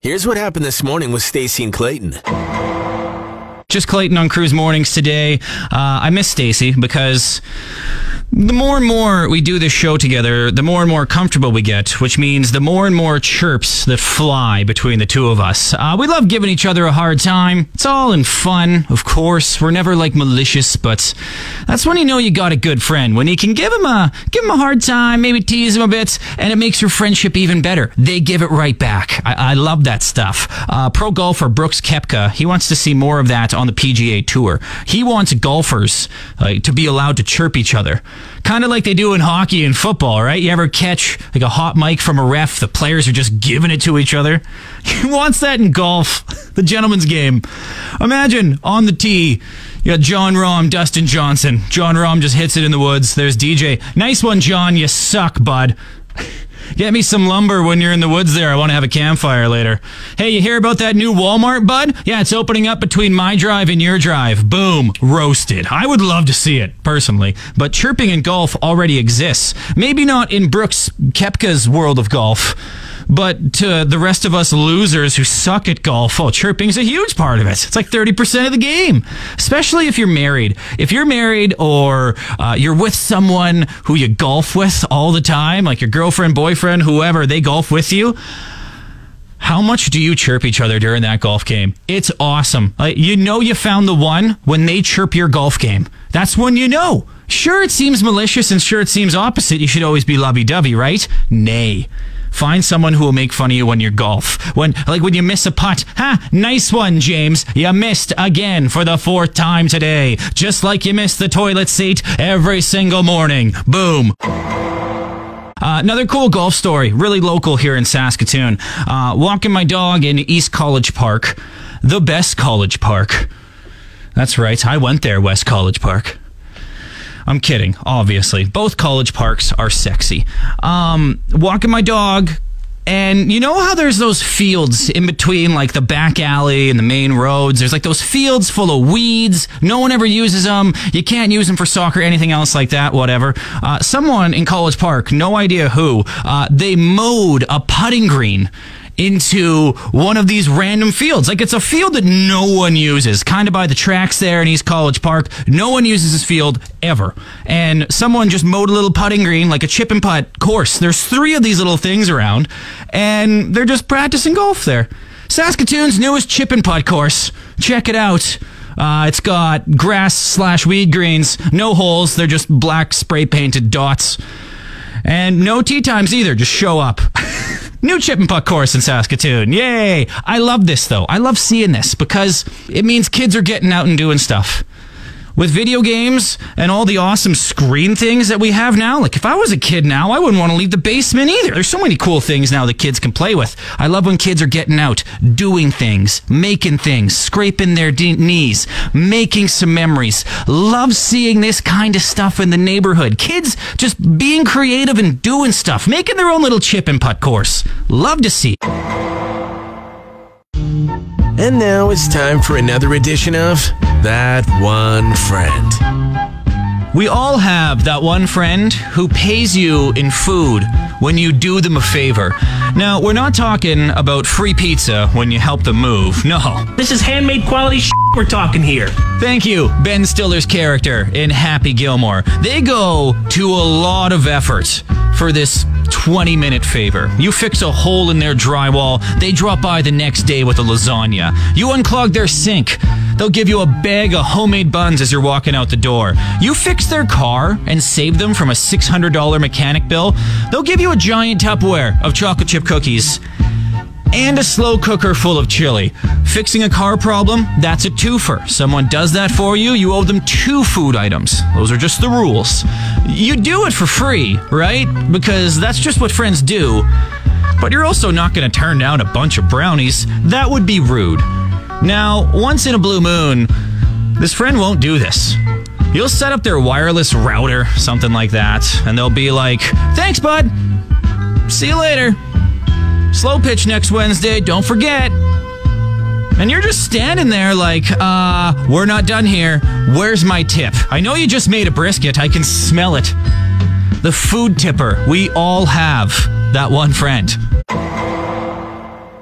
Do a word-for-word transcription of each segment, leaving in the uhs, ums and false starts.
Here's what happened this morning with Stacey and Clayton. Just Clayton on Cruise Mornings today. Uh, I miss Stacey because the more and more we do this show together, the more and more comfortable we get, which means the more and more chirps that fly between the two of us. Uh, we love giving each other a hard time. It's all in fun, of course. We're never like malicious, but that's when you know you got a good friend. When you can give him a give him a hard time, maybe tease him a bit, and it makes your friendship even better. They give it right back. I, I love that stuff. Uh, pro golfer Brooks Koepka, he wants to see more of that on the P G A Tour. He wants golfers uh, to be allowed to chirp each other. Kind of like they do in hockey and football, right? You ever catch like a hot mic from a ref? The players are just giving it to each other. He wants that in golf, the gentleman's game. Imagine on the tee, you got John Rahm, Dustin Johnson. John Rahm just hits it in the woods. There's D J. Nice one, John. You suck, bud. Get me some lumber when you're in the woods there. I want to have a campfire later. Hey, you hear about that new Walmart, bud? Yeah, it's opening up between my drive and your drive. Boom. Roasted. I would love to see it, personally. But chirping in golf already exists. Maybe not in Brooks Koepka's world of golf, but to the rest of us losers who suck at golf, oh, chirping's a huge part of it. It's like thirty percent of the game, especially if you're married. If you're married or uh, you're with someone who you golf with all the time, like your girlfriend, boyfriend, whoever, they golf with you, how much do you chirp each other during that golf game? It's awesome. Like, you know you found the one when they chirp your golf game. That's when you know. Sure, it seems malicious and sure it seems opposite. You should always be lovey-dovey, right? Nay. Find someone who will make fun of you when you golf. When, like when you miss a putt. Ha! Nice one, James. You missed again for the fourth time today. Just like you missed the toilet seat every single morning. Boom. Uh, another cool golf story. Really local here in Saskatoon. Uh, walking my dog in East College Park. The best college park. That's right. I went there, West College Park. I'm kidding, obviously. Both college parks are sexy. Um, walking my dog, and you know how there's those fields in between, like the back alley and the main roads? There's like those fields full of weeds. No one ever uses them. You can't use them for soccer, anything else like that, whatever. Uh, someone in College Park, no idea who, uh, they mowed a putting green into one of these random fields. Like, it's a field that no one uses, kind of by the tracks there in East College Park. No one uses this field ever. And someone just mowed a little putting green, like a chip and putt course. There's three of these little things around, and they're just practicing golf there. Saskatoon's newest chip and putt course. Check it out. Uh, it's got grass slash weed greens. No holes. They're just black spray painted dots. And no tee times either. Just show up. New chip and putt course in Saskatoon. Yay! I love this, though. I love seeing this because it means kids are getting out and doing stuff. With video games and all the awesome screen things that we have now, like if I was a kid now, I wouldn't want to leave the basement either. There's so many cool things now that kids can play with. I love when kids are getting out, doing things, making things, scraping their de- knees, making some memories. Love seeing this kind of stuff in the neighborhood. Kids just being creative and doing stuff, making their own little chip and putt course. Love to see. And now it's time for another edition of That One Friend. We all have that one friend who pays you in food when you do them a favor. Now, we're not talking about free pizza when you help them move. No. This is handmade quality shit we're talking here. Thank you, Ben Stiller's character in Happy Gilmore. They go to a lot of effort for this twenty-minute favor. You fix a hole in their drywall, they drop by the next day with a lasagna. You unclog their sink, they'll give you a bag of homemade buns as you're walking out the door. You fix their car and save them from a six hundred dollars mechanic bill, they'll give you a giant Tupperware of chocolate chip cookies and a slow cooker full of chili. Fixing a car problem, that's a twofer. Someone does that for you, you owe them two food items. Those are just the rules. You do it for free, right? Because that's just what friends do. But you're also not going to turn down a bunch of brownies. That would be rude. Now, once in a blue moon, this friend won't do this. You'll set up their wireless router, something like that, and they'll be like, "Thanks, bud. See you later. Slow pitch next Wednesday, don't forget." And you're just standing there like, uh, we're not done here. Where's my tip? I know you just made a brisket. I can smell it. The food tipper. We all have that one friend.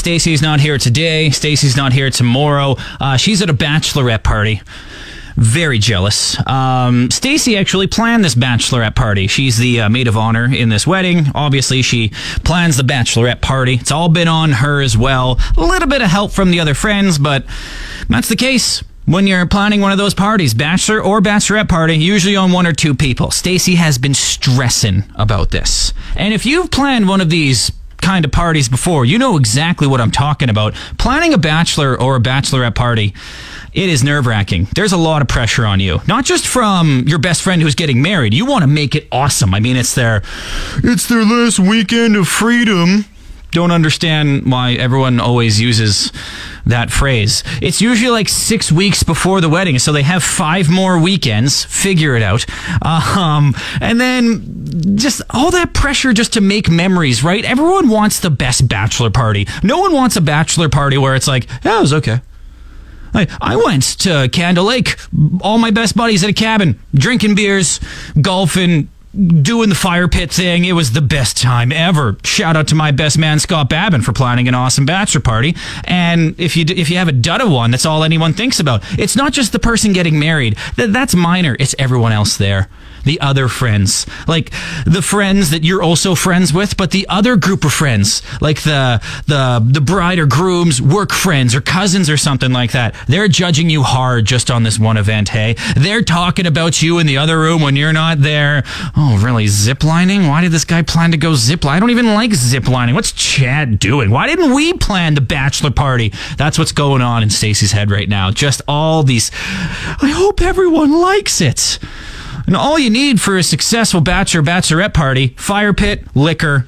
Stacey's not here today. Stacey's not here tomorrow. Uh, she's at a bachelorette party. Very jealous. Um, Stacey actually planned this bachelorette party. She's the uh, maid of honor in this wedding. Obviously, she plans the bachelorette party. It's all been on her as well. A little bit of help from the other friends, but that's the case when you're planning one of those parties, bachelor or bachelorette party, usually on one or two people. Stacey has been stressing about this. And if you've planned one of these kind of parties before, you know exactly what I'm talking about. Planning a bachelor or a bachelorette party, it is nerve-wracking. There's a lot of pressure on you. Not just from your best friend who's getting married. You want to make it awesome. I mean, it's their, it's their last weekend of freedom. Don't understand why everyone always uses that phrase. It's usually like six weeks before the wedding, so they have five more weekends. Figure it out. Um, and then just all that pressure just to make memories, right? Everyone wants the best bachelor party. No one wants a bachelor party where it's like, yeah, it was okay. I, I went to Candle Lake, all my best buddies at a cabin, drinking beers, golfing, doing the fire pit thing. It was the best time ever. Shout out to my best man, Scott Babin, for planning an awesome bachelor party. And if you if you have a dud of one, that's all anyone thinks about. It's not just the person getting married. Th- that's minor. It's everyone else there. The other friends, like the friends that you're also friends with, but the other group of friends, like the the the bride or groom's work friends or cousins or something like that. They're judging you hard just on this one event, hey? They're talking about you in the other room when you're not there. Oh, really? Ziplining? Why did this guy plan to go zipline? I don't even like ziplining. What's Chad doing? Why didn't we plan the bachelor party? That's what's going on in Stacey's head right now. Just all these, I hope everyone likes it. And all you need for a successful bachelor bachelorette party, fire pit, liquor.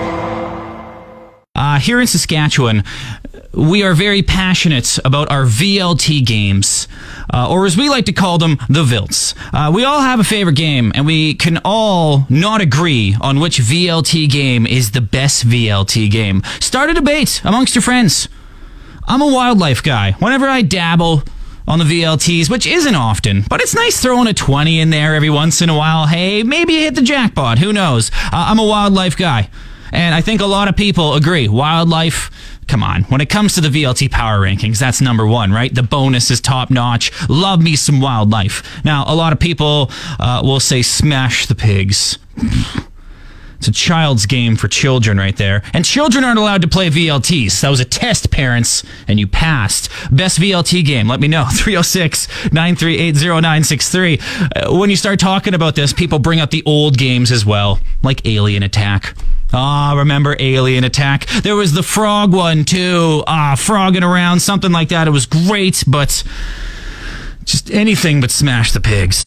Uh, here in Saskatchewan, we are very passionate about our V L T games, uh, or as we like to call them, the Vilts. Uh, we all have a favorite game, and we can all not agree on which V L T game is the best V L T game. Start a debate amongst your friends. I'm a wildlife guy. Whenever I dabble on the V L Ts, which isn't often, but it's nice throwing a twenty in there every once in a while. Hey, maybe you hit the jackpot. Who knows? Uh, I'm a wildlife guy. And I think a lot of people agree. Wildlife, come on. When it comes to the V L T power rankings, that's number one, right? The bonus is top notch. Love me some wildlife. Now, a lot of people uh, will say smash the pigs. It's a child's game for children right there. And children aren't allowed to play V L Ts. That was a test, parents, and you passed. Best V L T game, let me know. three oh six, nine three eight, oh nine six three. Uh, when you start talking about this, people bring up the old games as well, like Alien Attack. Ah, remember Alien Attack? There was the frog one, too. Ah, frogging around, something like that. It was great, but just anything but smash the pigs.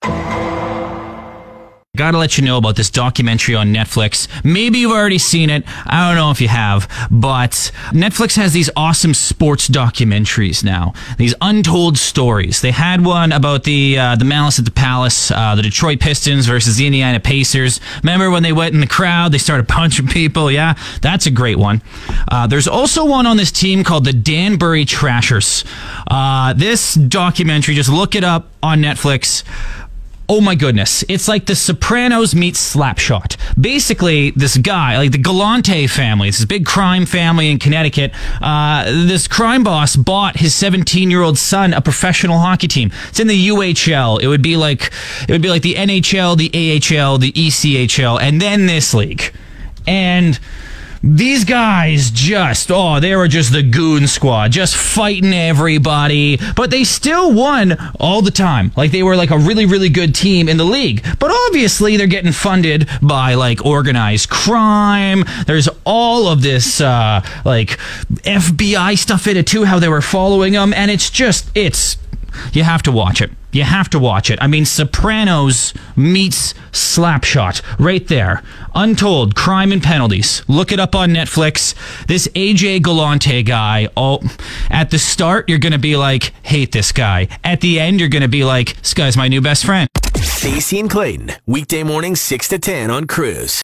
Gotta let you know about this documentary on Netflix. Maybe you've already seen it. I don't know if you have, but Netflix has these awesome sports documentaries now. These untold stories. They had one about the uh, the Malice at the Palace, uh, the Detroit Pistons versus the Indiana Pacers. Remember when they went in the crowd, they started punching people? Yeah, that's a great one. Uh, there's also one on this team called the Danbury Trashers. Uh, this documentary, just look it up on Netflix. Oh my goodness. It's like the Sopranos meets Slapshot. Basically, this guy, like the Galante family, it's this big crime family in Connecticut. Uh, this crime boss bought his seventeen-year-old son a professional hockey team. It's in the U H L. It would be like, it would be like the N H L, the A H L, the E C H L, and then this league. And these guys just, oh, they were just the goon squad, just fighting everybody, but they still won all the time. Like, they were like a really, really good team in the league. But obviously, they're getting funded by, like, organized crime. There's all of this, uh, like, F B I stuff in it, too, how they were following them, and it's just, it's, you have to watch it. You have to watch it. I mean, Sopranos meets Slapshot right there. Untold Crime and Penalties. Look it up on Netflix. This A J Galante guy, oh, at the start, you're going to be like, hate this guy. At the end, you're going to be like, this guy's my new best friend. Stacey and Clayton, weekday mornings six to ten on Cruise.